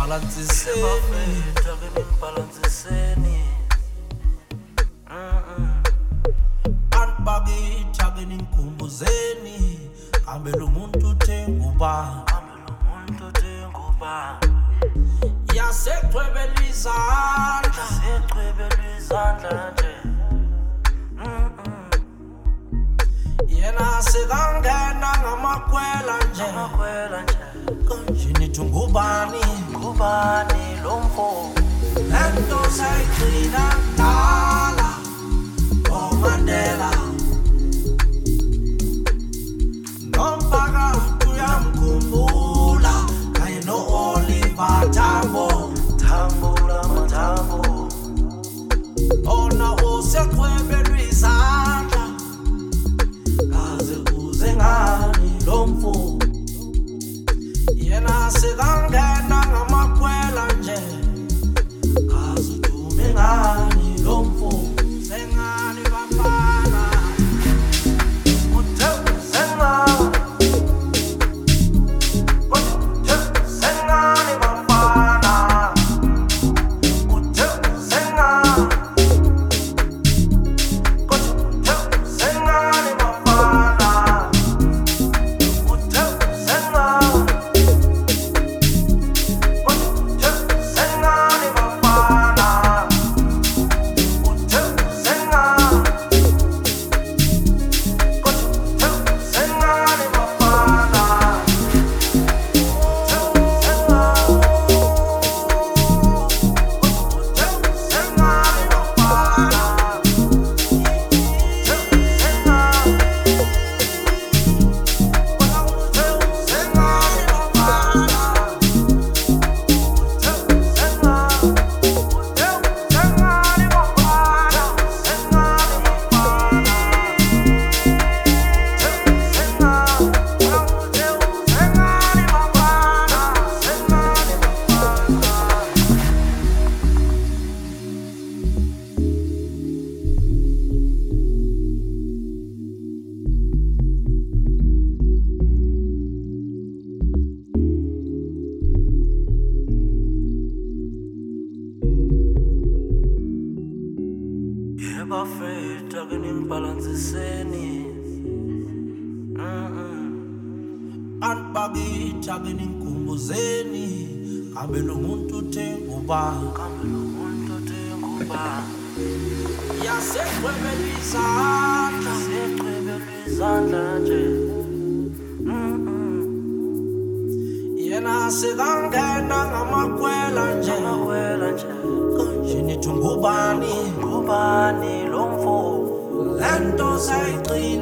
ngibalansiseni anibakitha ke ningikhumbuzeni hambela umuntu uthenguba yaseqhwebela izandla nje yena sekangena ngamakhwela nje kanjini ngubani lo mfo lento sayigcina kudala oMandela nomphakathi uyamkhumbula kanye no-Oliver Tambo ona useqhwebelwa izandla kaze kuze ngani lo mfo yena sekangena ngamakhwela nje kaze udume ngani lo mfo sengani bafana uthe sengani sengani bafana uthe sengani sengani bafana uthe sengani bafetha ke ningibalansiseni anibakitha ke ningikhumbuzeni kambe lo muntu uthenguba yaseqhwebela izandla nje yena sekangena ngamakhwela nje kanjini ngubani lo mfo lento sayigcina